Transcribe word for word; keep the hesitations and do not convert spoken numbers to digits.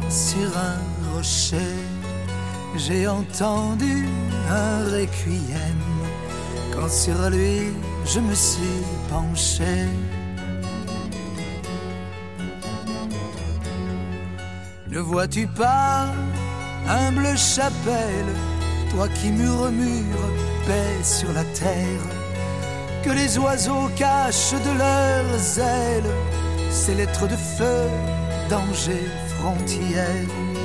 sur un rocher, j'ai entendu un requiem. Quand sur lui je me suis penché, ne vois-tu pas, humble chapelle, toi qui murmures paix sur la terre, que les oiseaux cachent de leurs ailes ces lettres de feu, danger, frontières.